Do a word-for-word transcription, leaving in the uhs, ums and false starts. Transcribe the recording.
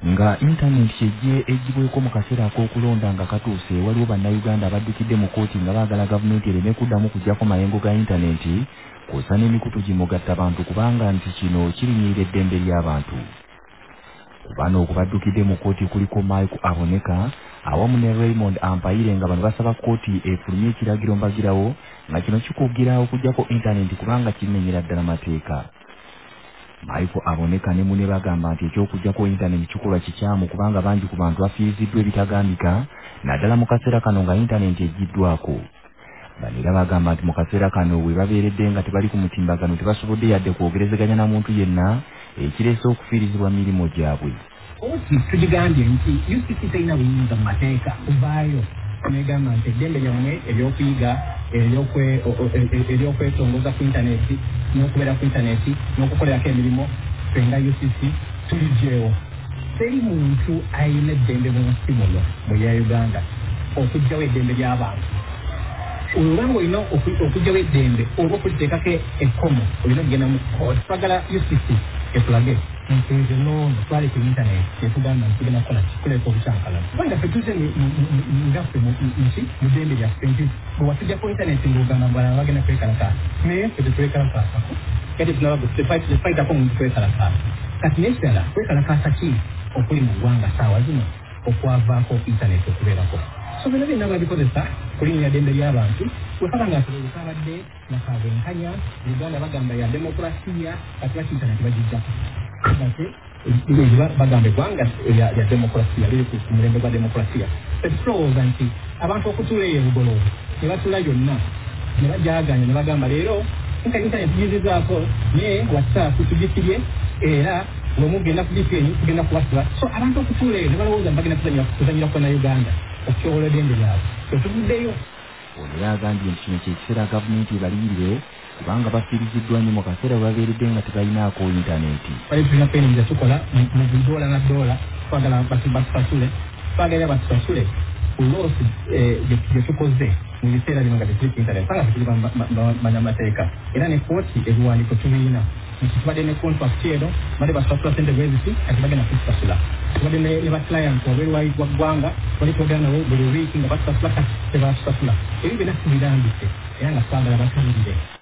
nga intaneti kyejje egibweko mu kaseera ak'okulonda nga katuuse waliwo bannayuganda abaddukidde mu kkooti nga baagala gavumenti ereme kuddamu kuggyako mayengo ga intaneti kw'ossa n'emikutu gimugatta bantu kubanga nti kino kirinnyirira eddembe ly'abantu. Ku bano okubaddukidde mu kkooti kuliko Mike Aboneka awamu ne Raymond Ampayire nga bano basaba kkooti efulumye ekiragiro mbagirawo nga kino kikugira okuggyako intaneti kubanga kimenyera ddala mateeka. Mike Aboneka ne munne bagamba nti eky'okuggyako intaneti kikolwa kikyamu kubanga bangi ku bantu bafiiriziddwa ebitagambika naddala mu kaseera kano nga intaneti eggiddwako. Bano era bagamba nti mu kaseera kano bwe babeeredde nga tebali ku mutimbagano tebasobodde yadde kwogerezeganya na muntu yenna ekireese okufiirizibwa mirimu gyabwe. Tugigambye nti U C C terina buyinza mu mateeka kuvaayo negamba nti eddembe lyammwe ery'okuyiga ery'okwetongoza ku intaneti n'okubeera ku intaneti n'okukolerako emirimu fenga U C C tuligyewo. Teri muntu ayina eddembe mu nsi muno mu ya Uganda okuggyawo eddembe ly'abantu. Olwanga olina okuggyawo eddembe oba okuliteekako ekkomo olina okugenda mu kkooti. Twagala U C C etulage nti no twali ku intaneti tetugamba nti tugenda kukola kikuleka obukyankalano kubanga ffe tuze ngaffe nki mu ddembe lyaffe nti bwe watujja ku intaneti ng'ogamba mbalala bagenda kwekalakaasa naye ffe tetwekalakaasako kati tefaitako omuntu kwekalakaasa kati n'ekirala kwekalakaasa ki okuli mu ggwanga saawa zino okwavaako intaneti okubeerako. So bino byonna babikozesa kulinnya ddembe ly'abantu wekaba nga tulekabadde nakabwenkanya Uganda bagamba ya demokrasiya kati bakiyita nti bagijjako ate bagamba eggwanga ya demokrasiya liri ku mulembe gwa demokrasiya. Tetulowooza nti abantu okutuula eyo ebugoloobi ne batula yonna ne bajaganya ne bagamba leero intaneti tugizizaako naye whatsapp tugifirye era bwemugenda kugifirye tugenda kubasula. So abantu okutuula eyo ne balowooza nti bagenda kuzanyira ku Uganda okyobola eddembe lyabwe tetuvuddeyo. Ono era agambye nti kino kyekiseera gavumenti ebaliyirire kubanga bafiiriziddwa nnyo mu kaseera bwe babeeredde nga tebalinaako intaneti. Bali tulina peni ze tukola mu ddoola na ddoola twagala batusasule twagalira batusasule ku loosi gye tukoze mu biseera bino nga tetuli ku intaneti kubanga tetuli banyamateeka era ne kkooti ebiwandiiko tubiina nti tubadde ne contract eno badde basasula ssente bweziti kati bagenda kutusasula. Tubadde ne baclient wabweru wa ggwanga bali twogera nabo buli wiiki nga batusasula kati tebatusasula. Ebyo byonna tubirambise era nga twagala batulirire.